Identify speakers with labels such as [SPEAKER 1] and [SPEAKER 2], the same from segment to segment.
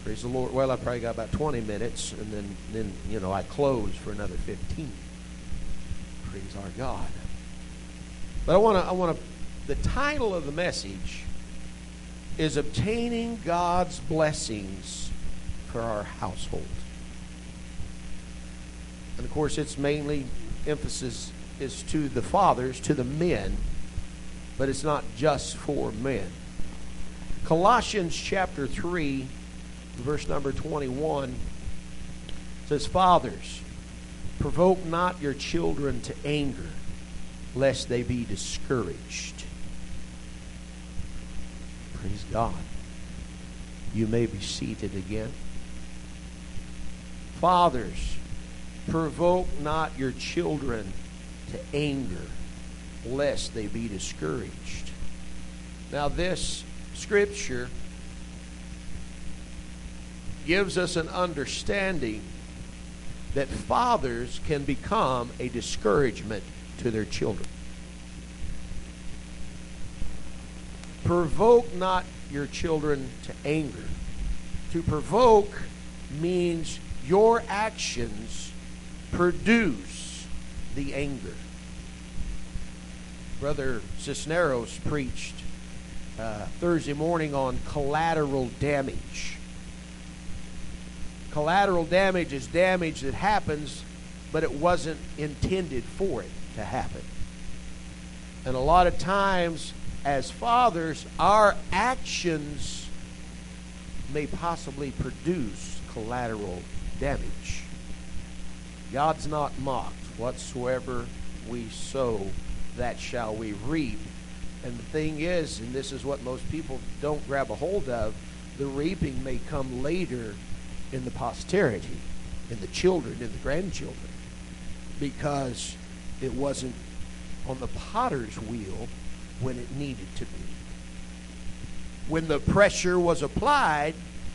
[SPEAKER 1] Praise the Lord. Well, I probably got about 20 minutes, and then I close for another 15. Praise our God. But I want to. The title of the message is "Obtaining God's Blessings for Our Household." And of course, its mainly emphasis is to the fathers, to the men, but it's not just for men. Colossians chapter 3, verse number 21 says, "Fathers, provoke not your children to anger, lest they be discouraged." Praise God. You may be seated again. Fathers, provoke not your children to anger, lest they be discouraged. Now, this scripture gives us an understanding that fathers can become a discouragement to their children. Provoke not your children to anger. To provoke means your actions produce the anger. Brother Cisneros preached Thursday morning on collateral damage. Collateral damage is damage that happens, but it wasn't intended for it to happen. And a lot of times, as fathers, our actions may possibly produce collateral damage. God's not mocked. Whatsoever we sow, that shall we reap. And the thing is, and this is what most people don't grab a hold of, the reaping may come later in the posterity, in the children, in the grandchildren, because it wasn't on the potter's wheel when it needed to be. When the pressure was applied,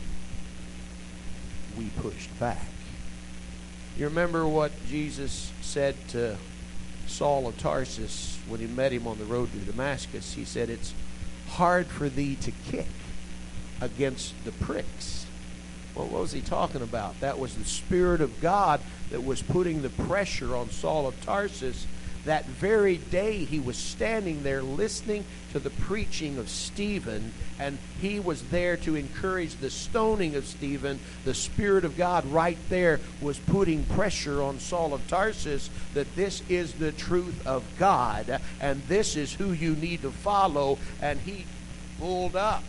[SPEAKER 1] we pushed back. You remember what Jesus said to Saul of Tarsus when he met him on the road to Damascus? He said, "It's hard for thee to kick against the pricks." Well, what was he talking about? That was the Spirit of God that was putting the pressure on Saul of Tarsus. That very day he was standing there listening to the preaching of Stephen, and he was there to encourage the stoning of Stephen. The Spirit of God right there was putting pressure on Saul of Tarsus that this is the truth of God, and this is who you need to follow. And he pulled up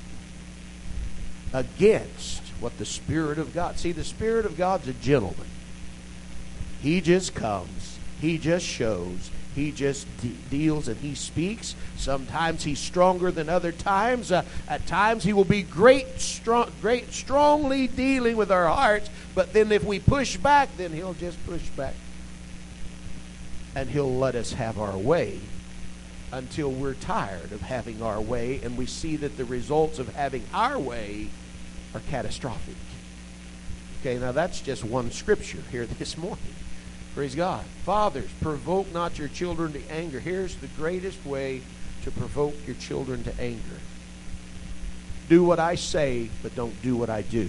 [SPEAKER 1] against what the Spirit of God... See, the Spirit of God's a gentleman. He just comes. He just shows. He just deals and he speaks. Sometimes he's stronger than other times. At times he will be strongly dealing with our hearts. But then if we push back, then he'll just push back. And he'll let us have our way until we're tired of having our way. And we see that the results of having our way are catastrophic. Okay, now that's just one scripture here this morning. Praise God. Fathers, provoke not your children to anger. Here's the greatest way to provoke your children to anger. Do what I say, but don't do what I do.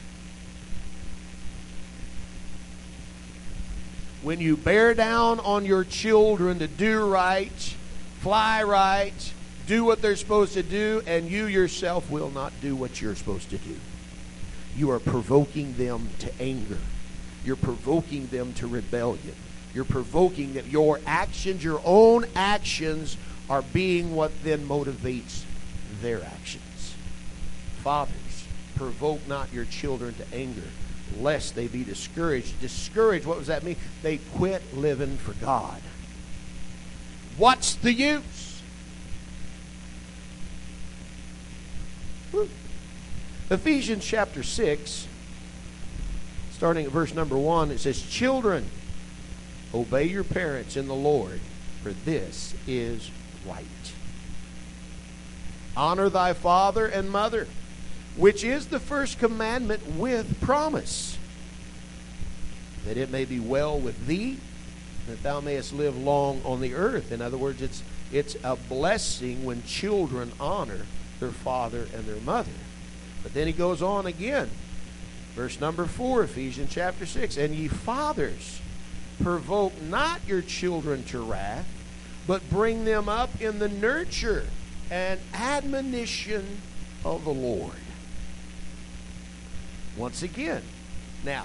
[SPEAKER 1] When you bear down on your children to do right, fly right, do what they're supposed to do, and you yourself will not do what you're supposed to do, you are provoking them to anger. You're provoking them to rebellion. You're provoking them. Your actions, your own actions, are being what then motivates their actions. Fathers, provoke not your children to anger, lest they be discouraged. Discouraged, what does that mean? They quit living for God. What's the use? Ephesians chapter 6, starting at verse number 1, it says, "Children, obey your parents in the Lord, for this is right. Honor thy father and mother, which is the first commandment with promise, that it may be well with thee, that thou mayest live long on the earth." In other words, it's a blessing when children honor their father and their mother. But then he goes on again. Verse number 4, Ephesians chapter 6. And ye fathers, provoke not your children to wrath, but bring them up in the nurture and admonition of the Lord. Once again, now,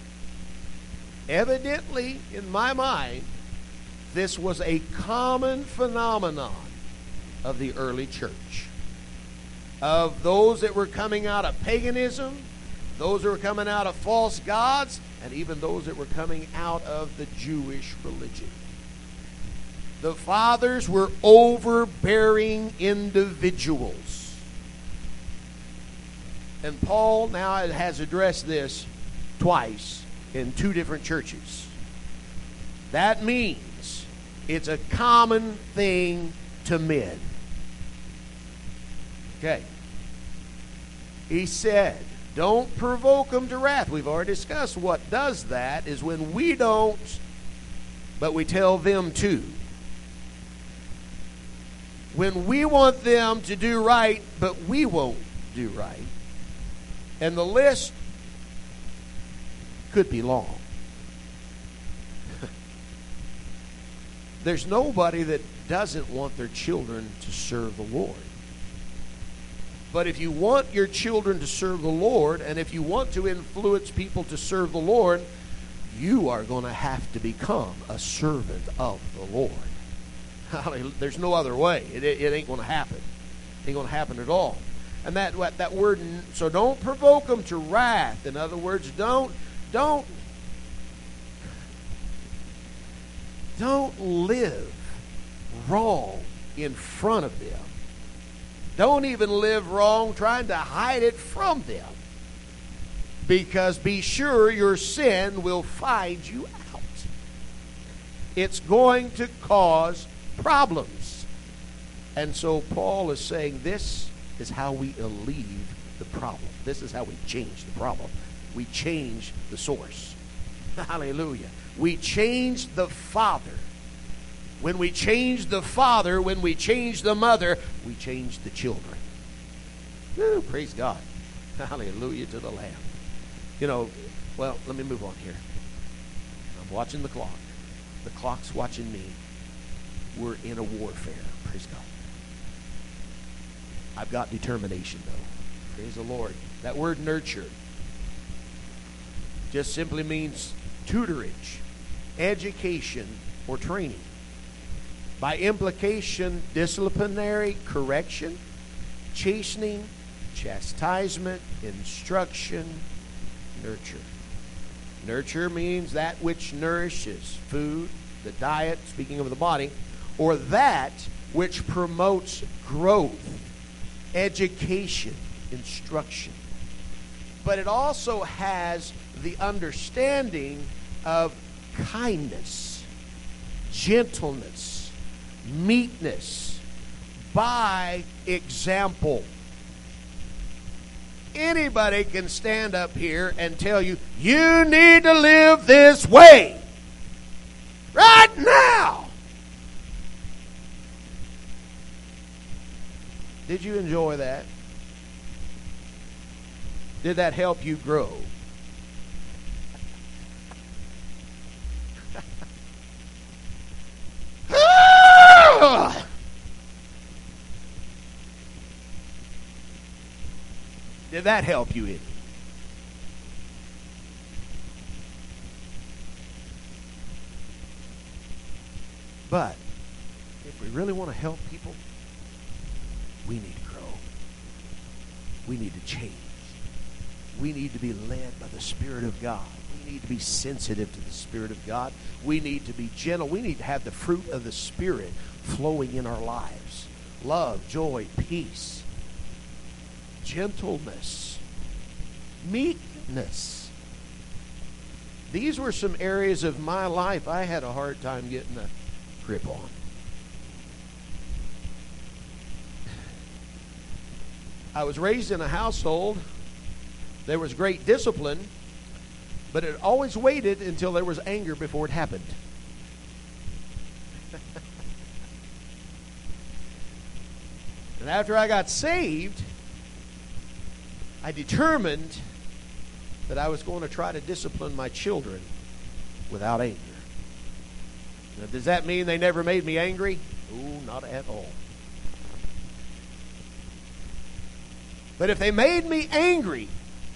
[SPEAKER 1] evidently, in my mind, this was a common phenomenon of the early church. Of those that were coming out of paganism, those that were coming out of false gods, and even those that were coming out of the Jewish religion. The fathers were overbearing individuals. And Paul now has addressed this twice in two different churches. That means it's a common thing to men. Okay. He said, don't provoke them to wrath. We've already discussed what does that is when we don't, but we tell them to. When we want them to do right, but we won't do right. And the list could be long. There's nobody that doesn't want their children to serve the Lord. But if you want your children to serve the Lord, and if you want to influence people to serve the Lord, you are going to have to become a servant of the Lord. There's no other way. It ain't going to happen. It ain't going to happen at all. And that word, so don't provoke them to wrath. In other words, don't live wrong in front of them. Don't even live wrong trying to hide it from them. Because be sure your sin will find you out. It's going to cause problems. And so Paul is saying this is how we alleviate the problem. This is how we change the problem. We change the source. Hallelujah. We change the father. When we change the father, when we change the mother, we change the children. Woo, praise God. Hallelujah to the Lamb. Well, let me move on here. I'm watching the clock. The clock's watching me. We're in a warfare. Praise God. I've got determination, though. Praise the Lord. That word nurture just simply means tutorage, education, or training. By implication, disciplinary correction, chastening, chastisement, instruction, nurture. Nurture means that which nourishes, food, the diet, speaking of the body, or that which promotes growth, education, instruction. But it also has the understanding of kindness, gentleness, meekness, by example. Anybody can stand up here and tell you, you need to live this way right now. Did you enjoy that? Did that help you grow? Did that help you any? But if we really want to help people, we need to grow. We need to change. We need to be led by the Spirit of God. We need to be sensitive to the Spirit of God. We need to be gentle. We need to have the fruit of the Spirit flowing in our lives. Love, joy, peace, gentleness, meekness. These were some areas of my life I had a hard time getting a grip on. I was raised in a household. There was great discipline, but it always waited until there was anger before it happened. And after I got saved, I determined that I was going to try to discipline my children without anger. Now, does that mean they never made me angry? Oh, not at all. But if they made me angry,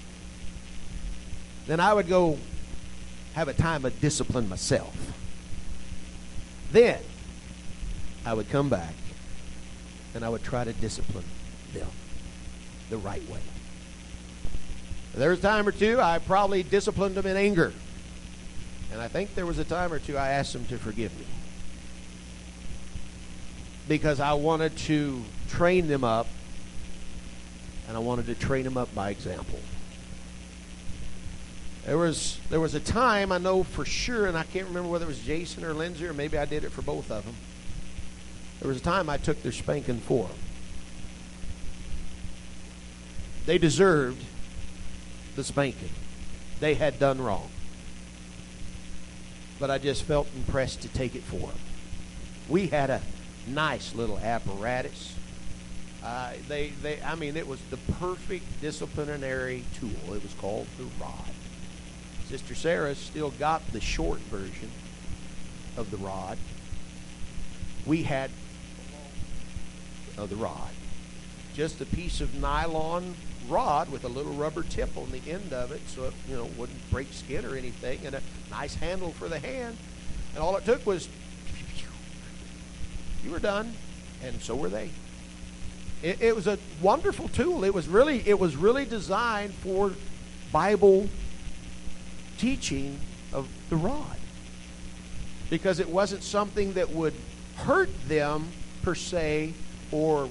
[SPEAKER 1] then I would go have a time of discipline myself. Then I would come back and I would try to discipline them the right way. There was a time or two I probably disciplined them in anger. And I think there was a time or two I asked them to forgive me. Because I wanted to train them up, and I wanted to train them up by example. There was a time, I know for sure, and I can't remember whether it was Jason or Lindsay, or maybe I did it for both of them. There was a time I took their spanking for them. They deserved the spanking. They had done wrong. But I just felt impressed to take it for them. We had a nice little apparatus. It was the perfect disciplinary tool. It was called the rod. Sister Sarah still got the short version of the rod. We had of the rod. Just a piece of nylon rod with a little rubber tip on the end of it so it wouldn't break skin or anything, and a nice handle for the hand. And all it took was you were done, and so were they. It was a wonderful tool. It was really designed for Bible teaching of the rod, because it wasn't something that would hurt them per se, or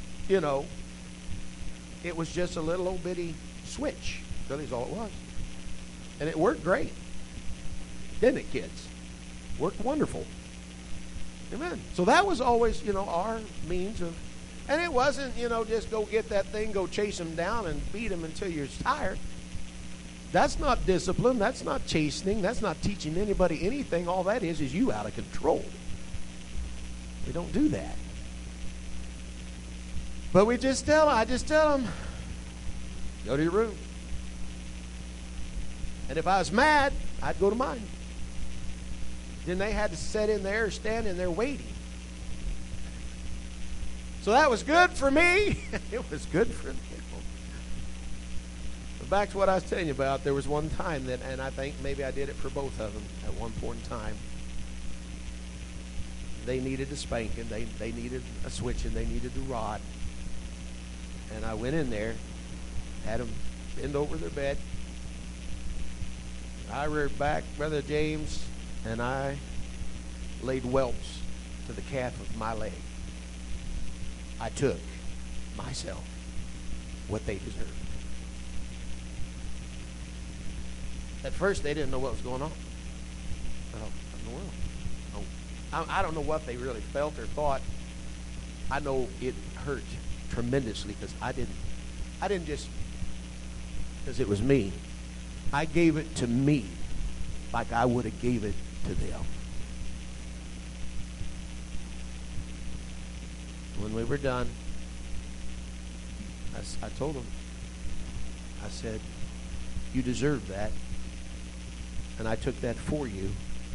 [SPEAKER 1] it was just a little old bitty switch. Really is all it was. And it worked great. Didn't it, kids? Worked wonderful. Amen. So that was always, our means of, and it wasn't, just go get that thing, go chase them down and beat them until you're tired. That's not discipline. That's not chastening. That's not teaching anybody anything. All that is you out of control. We don't do that. But I just tell them, go to your room. And if I was mad, I'd go to mine. Then they had to sit in there, stand in there waiting. So that was good for me. It was good for them. But back to what I was telling you about, there was one time that, and I think maybe I did it for both of them at one point in time. They needed a spanking. They needed a switching. They needed the rod. And I went in there, had them bend over their bed. I reared back, Brother James, and I laid whelps to the calf of my leg. I took myself what they deserved. At first, they didn't know what was going on. What in the world? I don't know what they really felt or thought. I know it hurt tremendously, because I didn't just because it was me. I gave it to me like I would have gave it to them. When we were done, I told them, I said, you deserve that, and I took that for you,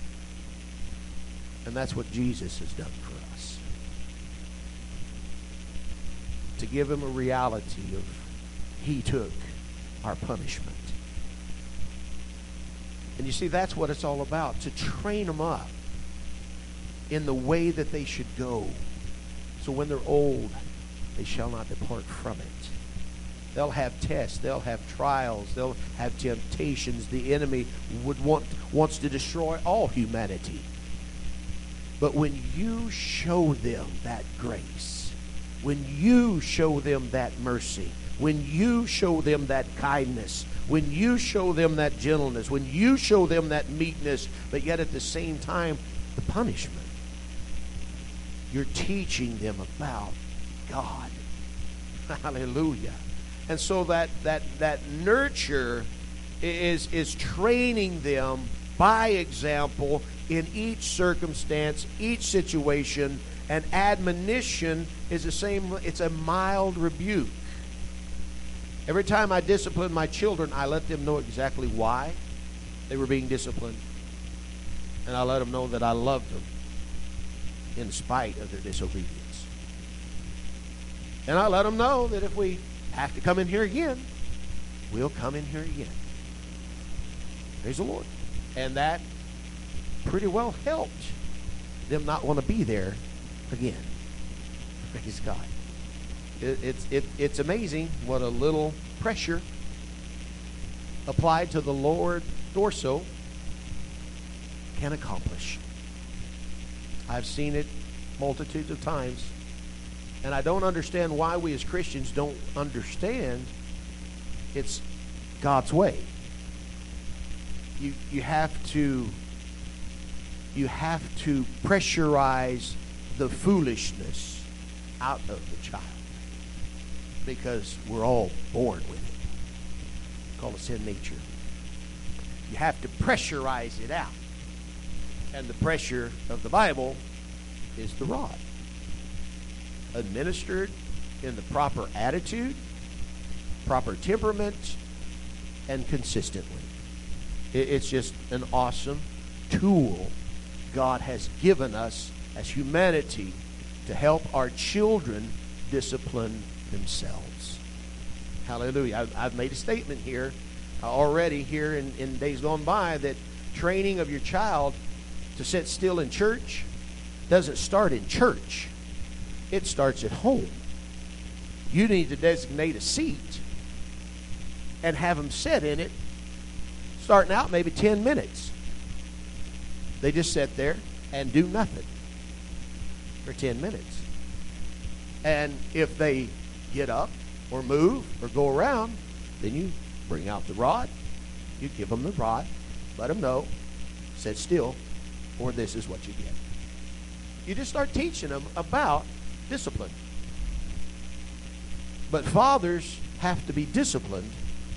[SPEAKER 1] and that's what Jesus has done for us. To give him a reality of he took our punishment. And you see, that's what it's all about, to train them up in the way that they should go. So when they're old, they shall not depart from it. They'll have tests, they'll have trials, they'll have temptations. The enemy wants to destroy all humanity. But when you show them that grace, when you show them that mercy, when you show them that kindness, when you show them that gentleness, when you show them that meekness, but yet at the same time, the punishment, you're teaching them about God. Hallelujah. And so that nurture is training them by example in each circumstance, each situation. And admonition is the same. It's a mild rebuke. Every time I disciplined my children, I let them know exactly why they were being disciplined. And I let them know that I loved them in spite of their disobedience. And I let them know that if we have to come in here again, we'll come in here again. Praise the Lord. And that pretty well helped them not want to be there again. Praise God. It's amazing what a little pressure applied to the lower torso can accomplish. I've seen it multitudes of times, and I don't understand why we as Christians don't understand it's God's way. You have to pressurize the foolishness out of the child, because we're all born with it. We call it sin nature. You have to pressurize it out. And the pressure of the Bible is the rod. Administered in the proper attitude, proper temperament, and consistently. It's just an awesome tool God has given us as humanity to help our children discipline themselves. Hallelujah. I've made a statement here already here in days gone by that training of your child to sit still in church doesn't start in church. It starts at home. You need to designate a seat and have them sit in it, starting out maybe 10 minutes. They just sit there and do nothing for 10 minutes. And if they get up or move or go around, then you bring out the rod. You give them the rod. Let them know. Sit still, or this is what you get. You just start teaching them about discipline. But fathers have to be disciplined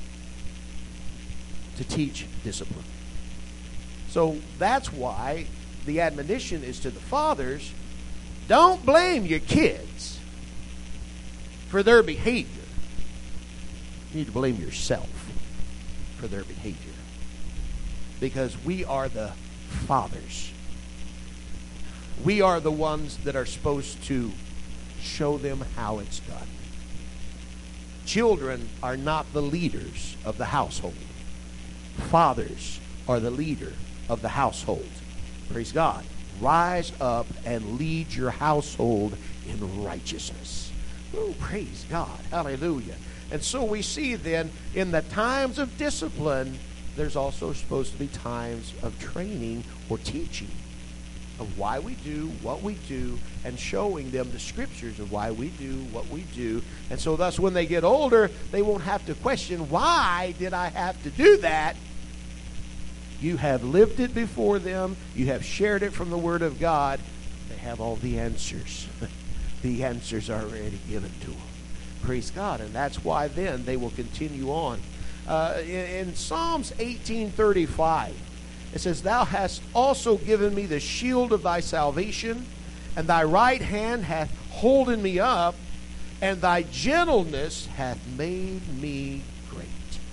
[SPEAKER 1] to teach discipline. So that's why the admonition is to the fathers: don't blame your kids for their behavior. You need to blame yourself for their behavior, because we are the fathers. We are the ones that are supposed to show them how it's done. Children are not the leaders of the household. Fathers are the leader of the household. Praise God. Rise up and lead your household in righteousness. Oh, praise God. Hallelujah. And so we see then in the times of discipline, there's also supposed to be times of training or teaching of why we do what we do, and showing them the scriptures of why we do what we do. And so thus when they get older, they won't have to question, why did I have to do that? You have lived it before them. You have shared it from the Word of God. They have all the answers. The answers are already given to them. Praise God. And that's why then they will continue on. In Psalms 18:35, it says, Thou hast also given me the shield of thy salvation, and thy right hand hath holden me up, and thy gentleness hath made me great.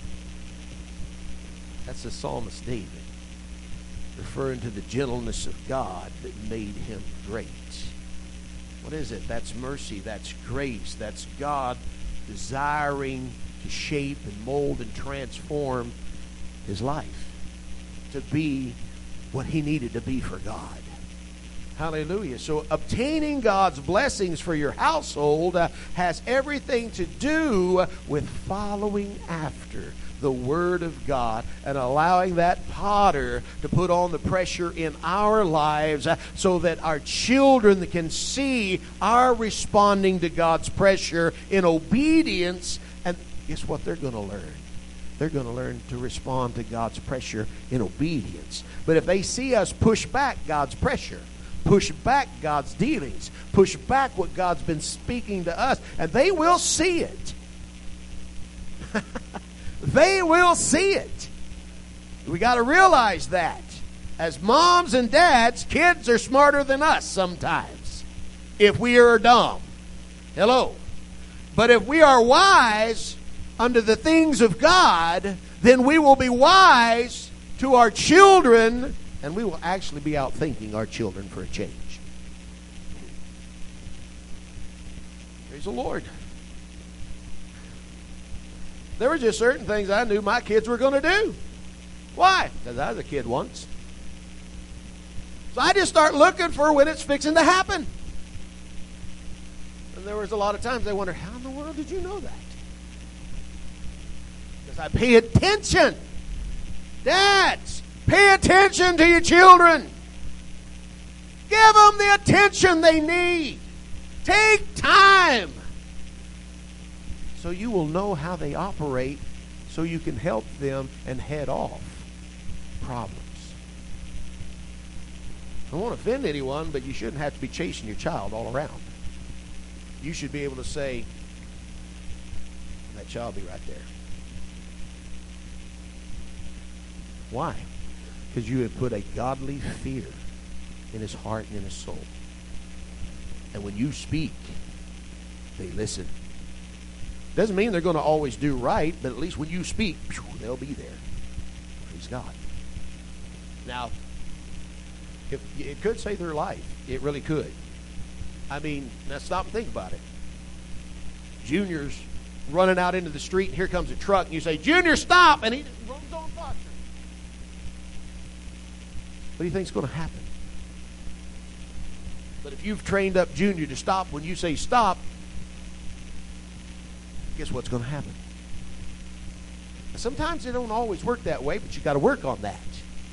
[SPEAKER 1] That's the psalmist David, referring to the gentleness of God that made him great. What is it? That's mercy. That's grace. That's God desiring to shape and mold and transform his life to be what he needed to be for God. Hallelujah. So obtaining God's blessings for your household has everything to do with following after the Word of God and allowing that potter to put on the pressure in our lives so that our children can see our responding to God's pressure in obedience. And guess what they're going to learn? They're going to learn to respond to God's pressure in obedience. But if they see us push back God's pressure, push back God's dealings, push back what God's been speaking to us, and they will see it. They will see it. We got to realize that. As moms and dads, kids are smarter than us sometimes if we are dumb. Hello. But if we are wise, unto the things of God, then we will be wise to our children, and we will actually be outthinking our children for a change. Praise the Lord. There were just certain things I knew my kids were going to do. Why? Because I was a kid once. So I just start looking for when it's fixing to happen. And there was a lot of times they wondered, how in the world did you know that? Because I pay attention. Dads, pay attention to your children. Give them the attention they need. Take time. So you will know how they operate, so you can help them and head off problems. I don't want to offend anyone, but you shouldn't have to be chasing your child all around. You should be able to say, that child be right there. Why? Because you have put a godly fear in his heart and in his soul. And when you speak, they listen. Doesn't mean they're going to always do right, but at least when you speak, they'll be there. Praise God. Now, if it could save their life. It really could. I mean, now stop and think about it. Junior's running out into the street, and here comes a truck, and you say, Junior, stop! And he runs on faster. What do you think's going to happen? But if you've trained up Junior to stop when you say stop, guess what's going to happen? Sometimes it don't always work that way, but you got to work on that.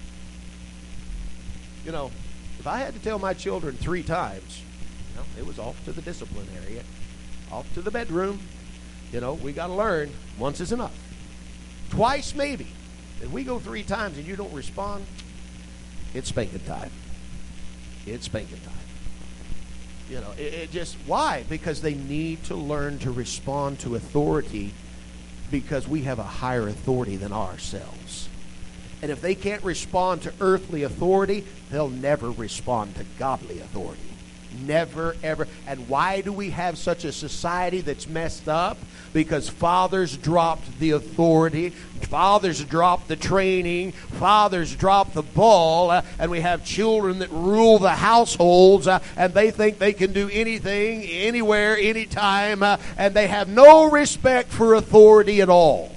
[SPEAKER 1] You know, if I had to tell my children 3 times, you know, it was off to the discipline area, off to the bedroom. You know, we got to learn. Once is enough. Twice maybe. If we go 3 times and you don't respond, it's spanking time. It's spanking time. You know, it just, why? Because they need to learn to respond to authority, because we have a higher authority than ourselves. And if they can't respond to earthly authority, they'll never respond to godly authority. Never, ever. And why do we have such a society that's messed up? Because fathers dropped the authority, fathers dropped the training, fathers dropped the ball, and we have children that rule the households, and they think they can do anything, anywhere, anytime, and they have no respect for authority at all.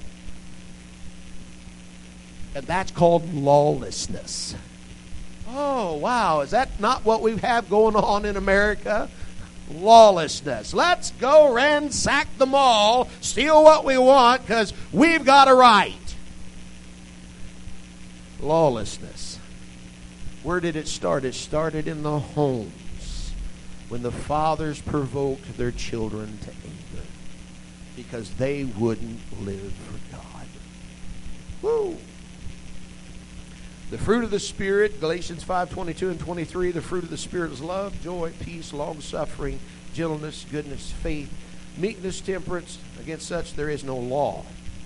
[SPEAKER 1] And that's called lawlessness. Oh, wow. Is that not what we have going on in America? Lawlessness. Let's go ransack the mall, steal what we want, because we've got a right. Lawlessness. Where did it start? It started in the homes, when the fathers provoked their children to anger because they wouldn't live for God. Woo! The fruit of the Spirit, Galatians 5:22 and 23, the fruit of the Spirit is love, joy, peace, long-suffering, gentleness, goodness, faith, meekness, temperance. Against such there is no law.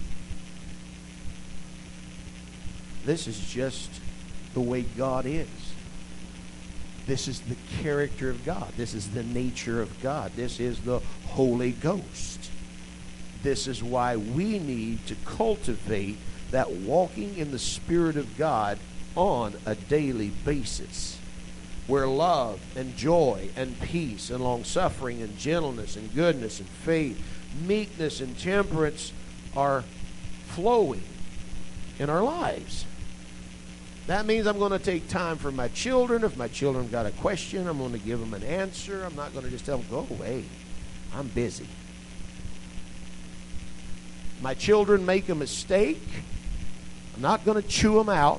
[SPEAKER 1] This is just the way God is. This is the character of God. This is the nature of God. This is the Holy Ghost. This is why we need to cultivate that walking in the Spirit of God on a daily basis, where love and joy and peace and long-suffering and gentleness and goodness and faith, meekness and temperance are flowing in our lives. That means I'm going to take time for my children. If my children got a question, I'm going to give them an answer. I'm not going to just tell them, go away. I'm busy. My children make a mistake. I'm not going to chew them out.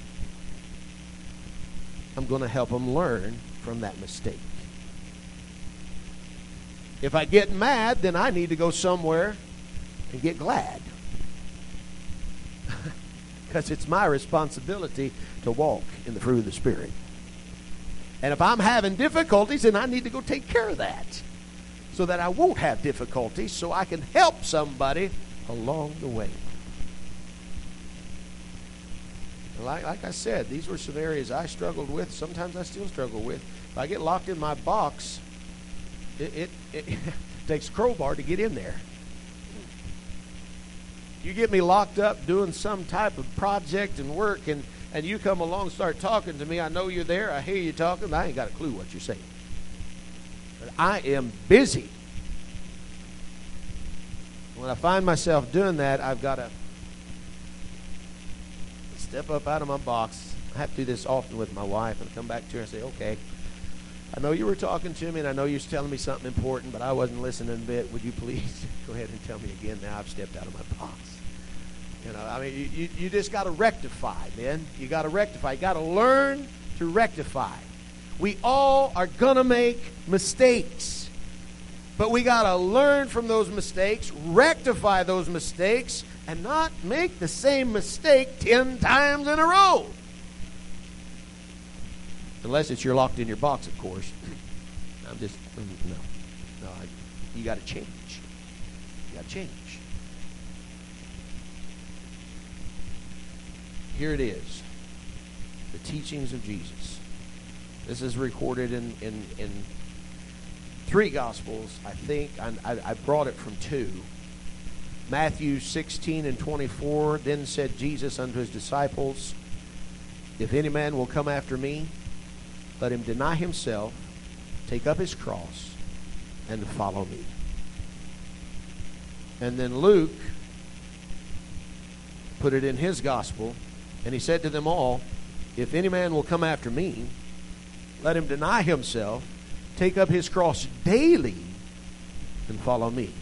[SPEAKER 1] I'm going to help them learn from that mistake. If I get mad, then I need to go somewhere and get glad. Because it's my responsibility to walk in the fruit of the Spirit. And if I'm having difficulties, then I need to go take care of that, so that I won't have difficulties, so I can help somebody along the way. Like I said, these were some areas I struggled with. Sometimes I still struggle with. If I get locked in my box, it takes a crowbar to get in there. You get me locked up doing some type of project and work, and you come along and start talking to me. I know you're there. I hear you talking, but I ain't got a clue what you're saying. But I am busy. When I find myself doing that, I've got to step up out of my box. I have to do this often with my wife, and I come back to her and say, okay, I know you were talking to me, and I know you was telling me something important, but I wasn't listening a bit. Would you please go ahead and tell me again? Now I've stepped out of my box. You know, I mean, you just got to rectify, man. You got to rectify. You got to learn to rectify. We all are going to make mistakes. But we got to learn from those mistakes, rectify those mistakes, and not make the same mistake 10 times in a row. Unless it's you're locked in your box, of course. I'm just, no, you got to change. You got to change. Here it is, the teachings of Jesus. This is recorded in 3 Gospels, I think. I brought it from 2. Matthew 16:24, then said Jesus unto his disciples, if any man will come after me, let him deny himself, take up his cross, and follow me. And then Luke put it in his gospel, and he said to them all, if any man will come after me, let him deny himself, take up his cross daily, and follow me.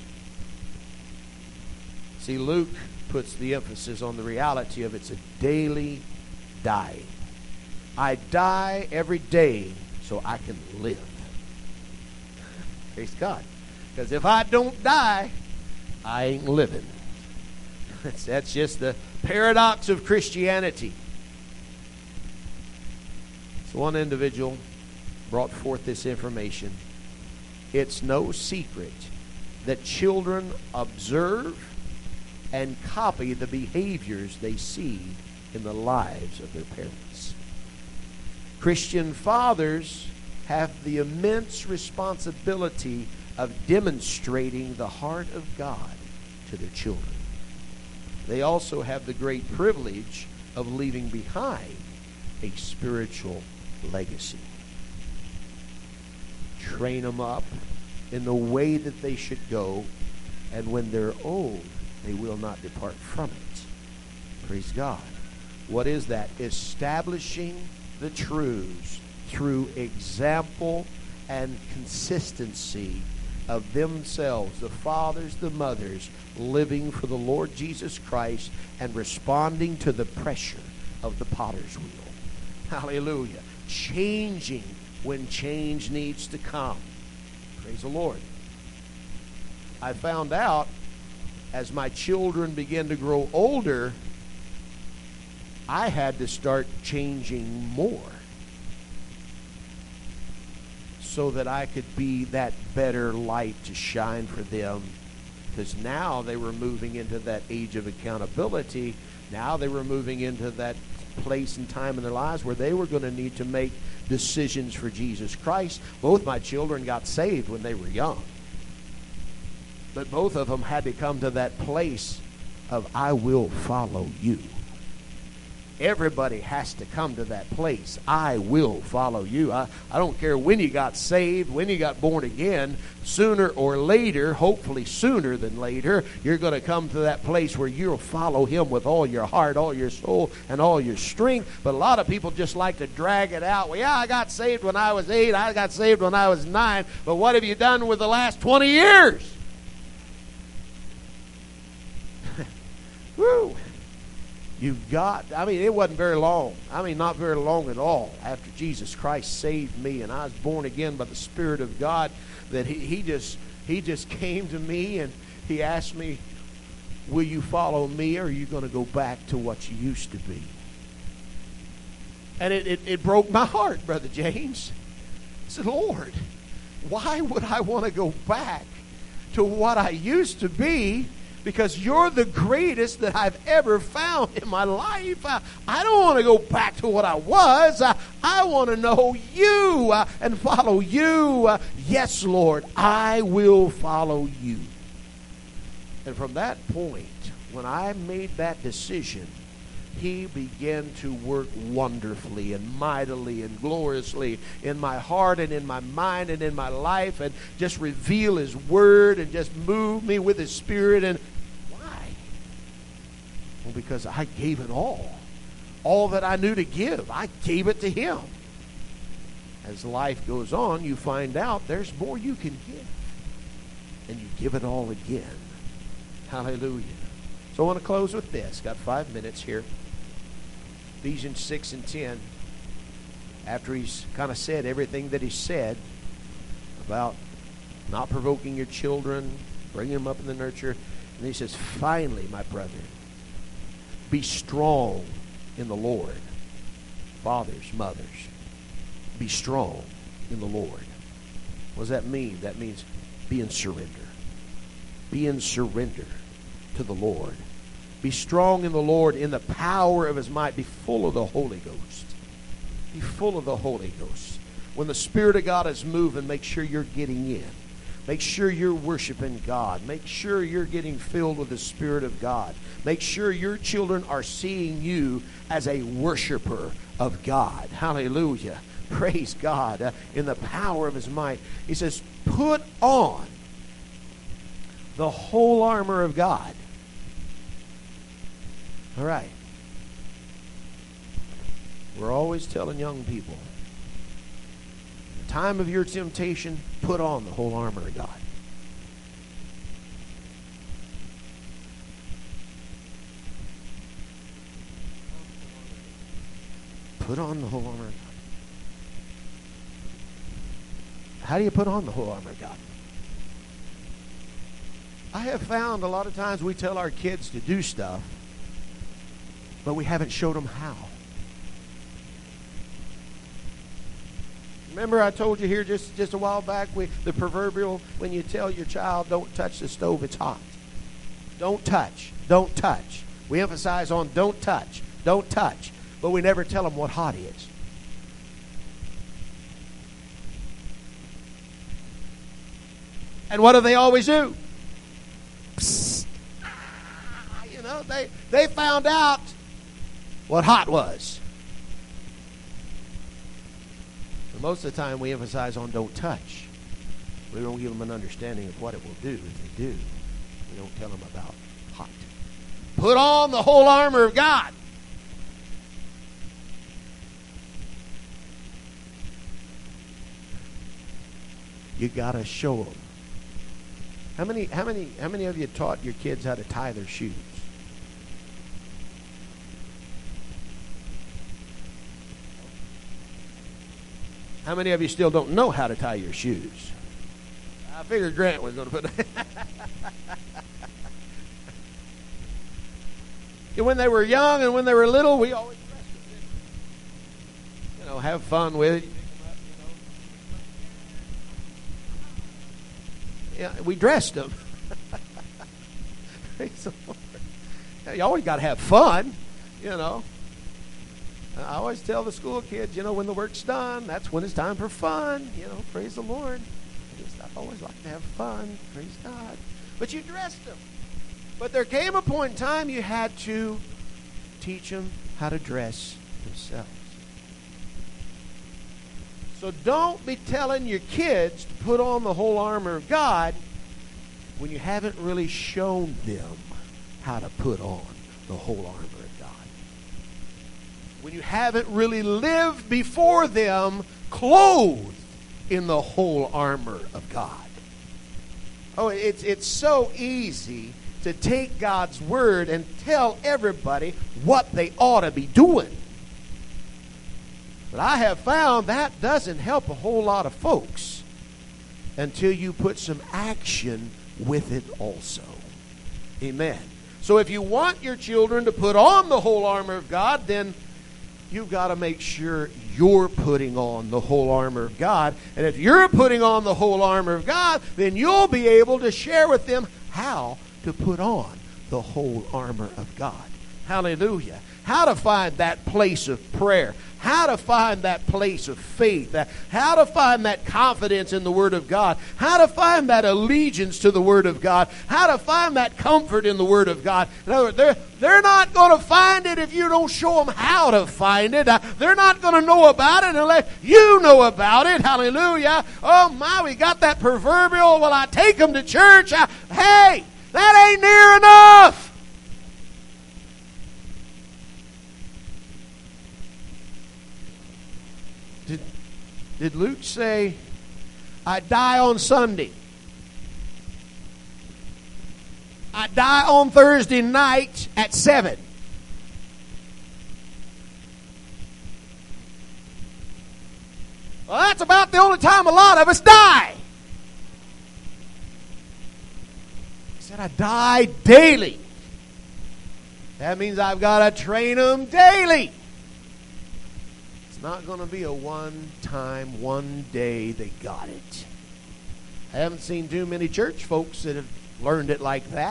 [SPEAKER 1] See, Luke puts the emphasis on the reality of it's a daily dying. I die every day so I can live. Praise God. Because if I don't die, I ain't living. That's just the paradox of Christianity. So one individual brought forth this information. It's no secret that children observe and copy the behaviors they see in the lives of their parents. Christian fathers have the immense responsibility of demonstrating the heart of God to their children. They also have the great privilege of leaving behind a spiritual legacy. Train them up in the way that they should go, and when they're old, they will not depart from it. Praise God. What is that? Establishing the truths through example and consistency of themselves, the fathers, the mothers, living for the Lord Jesus Christ and responding to the pressure of the potter's wheel. Hallelujah. Changing when change needs to come. Praise the Lord. I found out as my children began to grow older, I had to start changing more so that I could be that better light to shine for them. Because now they were moving into that age of accountability. Now they were moving into that place and time in their lives where they were going to need to make decisions for Jesus Christ. Both my children got saved when they were young. But both of them had to come to that place of, I will follow you. Everybody has to come to that place. I will follow you. I don't care when you got saved, when you got born again. Sooner or later, hopefully sooner than later, you're going to come to that place where you'll follow him with all your heart, all your soul, and all your strength. But a lot of people just like to drag it out. Well, yeah, I got saved when I was 8. I got saved when I was 9. But what have you done with the last 20 years? Woo! You've got, it wasn't very long. Not very long at all after Jesus Christ saved me and I was born again by the Spirit of God, that he just came to me and he asked me, will you follow me, or are you going to go back to what you used to be? And it broke my heart, Brother James. I said, Lord, why would I want to go back to what I used to be? Because you're the greatest that I've ever found in my life. I don't want to go back to what I was. I want to know you and follow you. Yes, Lord, I will follow you. And from that point, when I made that decision, He began to work wonderfully and mightily and gloriously in my heart and in my mind and in my life, and just reveal His Word and just move me with His Spirit. And why? Well, because I gave it all. All that I knew to give, I gave it to Him. As life goes on, you find out there's more you can give. And you give it all again. Hallelujah. So I want to close with this. Got 5 minutes here. Ephesians 6 and 10. After he's kind of said everything that he said about not provoking your children, bringing them up in the nurture. And he says, finally, my brethren, be strong in the Lord. Fathers, mothers, be strong in the Lord. What does that mean? That means be in surrender. Be in surrender to the Lord. Be strong in the Lord in the power of His might. Be full of the Holy Ghost. Be full of the Holy Ghost. When the Spirit of God is moving, make sure you're getting in. Make sure you're worshiping God. Make sure you're getting filled with the Spirit of God. Make sure your children are seeing you as a worshiper of God. Hallelujah. Praise God. In the power of His might. He says, put on the whole armor of God. All right. We're always telling young people, the time of your temptation, put on the whole armor of God. Put on the whole armor of God. How do you put on the whole armor of God? I have found a lot of times we tell our kids to do stuff, but we haven't showed them how. Remember I told you here just a while back, the proverbial, when you tell your child, don't touch the stove, it's hot. Don't touch. Don't touch. We emphasize on don't touch. Don't touch. But we never tell them what hot is. And what do they always do? Psst. You know, they found out what hot was. And most of the time we emphasize on don't touch. We don't give them an understanding of what it will do if they do. We don't tell them about hot. Put on the whole armor of God. You got to show them. How many of you taught your kids how to tie their shoes? How many of you still don't know how to tie your shoes? I figured Grant was going to put And when they were young and when they were little, we always dressed them. You know, have fun with it. Yeah, we dressed them. You always got to have fun, you know. I always tell the school kids, you know, when the work's done, that's when it's time for fun. You know, praise the Lord. I always like to have fun. Praise God. But you dressed them. But there came a point in time you had to teach them how to dress themselves. So don't be telling your kids to put on the whole armor of God when you haven't really shown them how to put on the whole armor of God. When you haven't really lived before them clothed in the whole armor of God. Oh, it's so easy to take God's word and tell everybody what they ought to be doing. But I have found that doesn't help a whole lot of folks until you put some action with it also. Amen. So if you want your children to put on the whole armor of God, then you've got to make sure you're putting on the whole armor of God. And if you're putting on the whole armor of God, then you'll be able to share with them how to put on the whole armor of God. Hallelujah. How to find that place of prayer. How to find that place of faith. How to find that confidence in the Word of God. How to find that allegiance to the Word of God. How to find that comfort in the Word of God. In other words, they're not going to find it if you don't show them how to find it. They're not going to know about it unless you know about it. Hallelujah. Oh my, we got that proverbial, well, I take them to church. Hey, that ain't near enough. Did Luke say, I die on Sunday? I die on Thursday night at 7. Well, that's about the only time a lot of us die. He said, I die daily. That means I've got to train them daily. It's not going to be a one-time, one-day they got it. I haven't seen too many church folks that have learned it like that.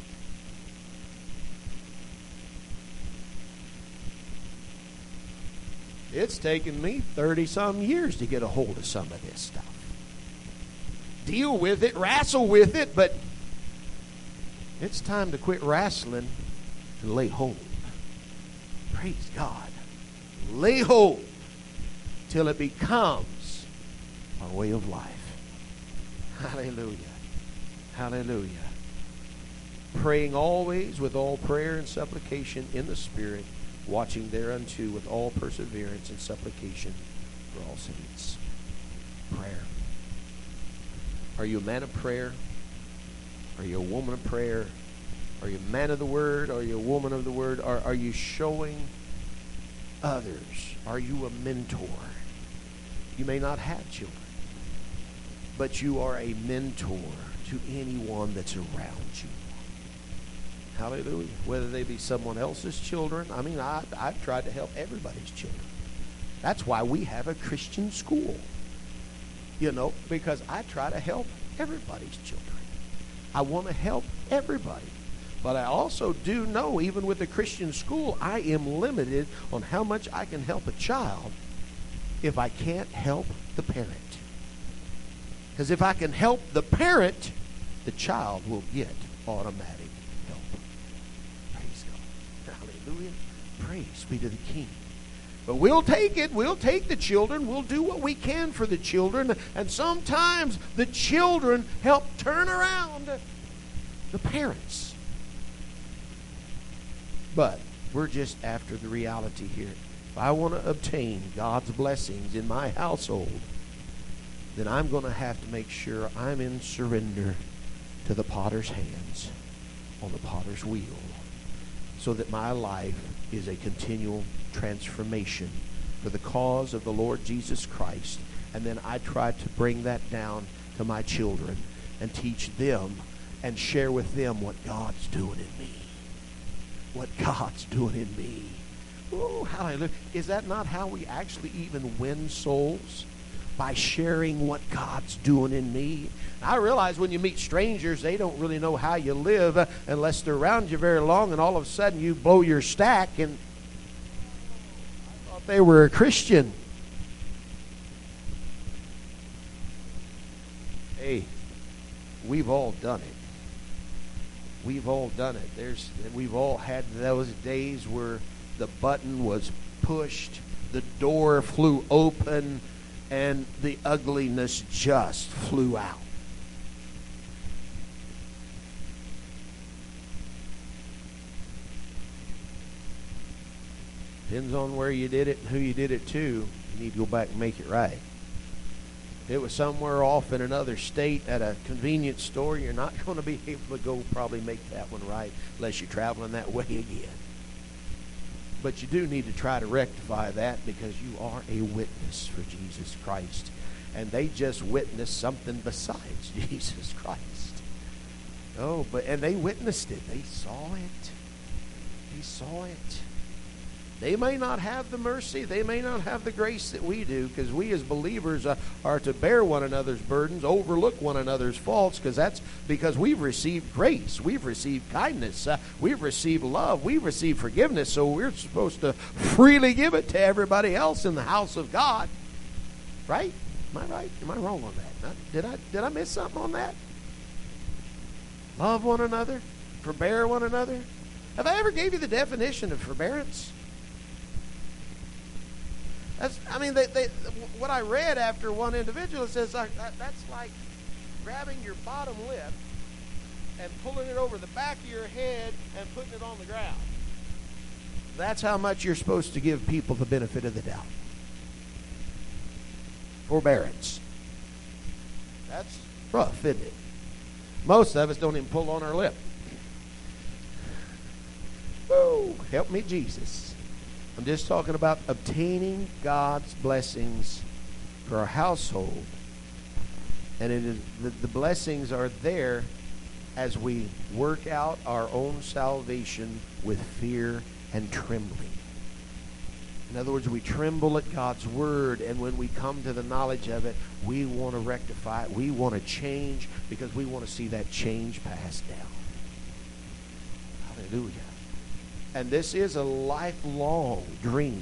[SPEAKER 1] It's taken me 30-some years to get a hold of some of this stuff. Deal with it, wrestle with it, but it's time to quit wrestling and lay hold. Praise God. Lay hold till it becomes our way of life. Hallelujah. Hallelujah. Praying always with all prayer and supplication in the Spirit, watching thereunto with all perseverance and supplication for all saints. Prayer. Are you a man of prayer? Are you a woman of prayer? Are you a man of the Word? Are you a woman of the Word? Are you showing others? Are you a mentor? You may not have children, but you are a mentor to anyone that's around you. Hallelujah. Whether they be someone else's children. I mean, I've tried to help everybody's children. That's why we have a Christian school. You know, because I try to help everybody's children. I want to help everybody. But I also do know, even with the Christian school, I am limited on how much I can help a child if I can't help the parent. Because if I can help the parent, the child will get automatic help. Praise God. Hallelujah. Praise be to the King. But we'll take it. We'll take the children. We'll do what we can for the children. And sometimes the children help turn around the parents. But we're just after the reality here. If I want to obtain God's blessings in my household, then I'm going to have to make sure I'm in surrender to the potter's hands on the potter's wheel, so that my life is a continual transformation for the cause of the Lord Jesus Christ. And then I try to bring that down to my children and teach them and share with them what God's doing in me. What God's doing in me. Oh, hallelujah. Is that not how we actually even win souls? By sharing what God's doing in me. I realize when you meet strangers, they don't really know how you live unless they're around you very long, and all of a sudden you blow your stack and I thought they were a Christian. Hey, we've all done it. We've all done it. We've all had those days where the button was pushed, the door flew open, and the ugliness just flew out. Depends on where you did it and who you did it to. You need to go back and make it right. If it was somewhere off in another state at a convenience store, you're not going to be able to go probably make that one right unless you're traveling that way again. But you do need to try to rectify that, because you are a witness for Jesus Christ. And they just witnessed something besides Jesus Christ. Oh, and they witnessed it. They saw it. They saw it. They may not have the mercy, they may not have the grace that we do, because we as believers are to bear one another's burdens, overlook one another's faults, because that's because we've received grace, we've received kindness, we've received love, we've received forgiveness, so we're supposed to freely give it to everybody else in the house of God. Right? Am I right? Am I wrong on that? Did I miss something on that? Love one another, forbear one another. Have I ever gave you the definition of forbearance? What I read after one individual, it says that's like grabbing your bottom lip and pulling it over the back of your head and putting it on the ground. That's how much you're supposed to give people the benefit of the doubt. Forbearance. That's rough, isn't it? Most of us don't even pull on our lip. Oh, help me, Jesus. I'm just talking about obtaining God's blessings for our household. And it is the blessings are there as we work out our own salvation with fear and trembling. In other words, we tremble at God's word, and when we come to the knowledge of it, we want to rectify it. We want to change because we want to see that change passed down. Hallelujah. And this is a lifelong dream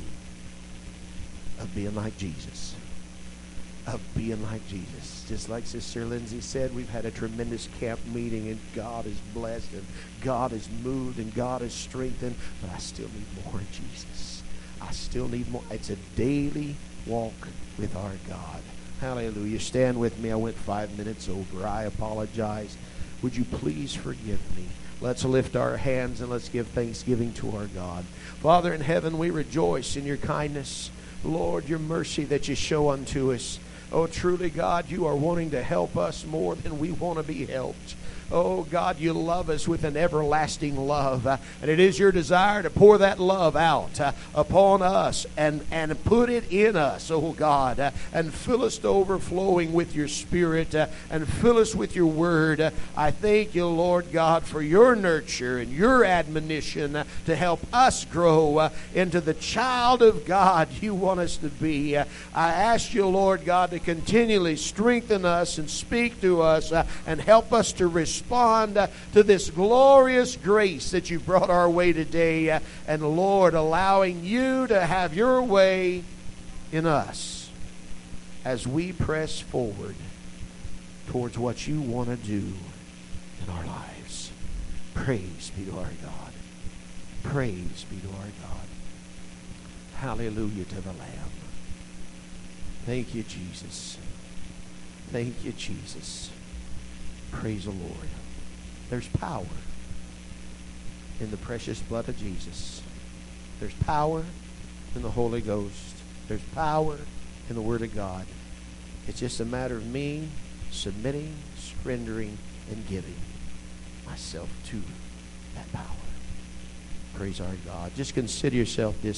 [SPEAKER 1] of being like Jesus. Of being like Jesus. Just like Sister Lindsay said, we've had a tremendous camp meeting, and God is blessed, and God is moved, and God is strengthened. But I still need more of Jesus. I still need more. It's a daily walk with our God. Hallelujah. Stand with me. I went 5 minutes over. I apologize. Would you please forgive me? Let's lift our hands and let's give thanksgiving to our God. Father in heaven, we rejoice in your kindness. Lord, your mercy that you show unto us. Oh, truly, God, you are wanting to help us more than we want to be helped. Oh, God, you love us with an everlasting love. And it is your desire to pour that love out upon us and put it in us, oh, God, and fill us to overflowing with your Spirit and fill us with your word. I thank you, Lord God, for your nurture and your admonition to help us grow into the child of God you want us to be. I ask you, Lord God, to continually strengthen us and speak to us and help us to respond to this glorious grace that you brought our way today. And Lord, allowing you to have your way in us as we press forward towards what you want to do in our lives. Praise be to our God. Praise be to our God. Hallelujah to the Lamb. Thank you, Jesus. Thank you, Jesus. Praise the Lord. There's power in the precious blood of Jesus. There's power in the Holy Ghost. There's power in the Word of God. It's just a matter of me submitting, surrendering, and giving myself to that power. Praise our God. Just consider yourself this.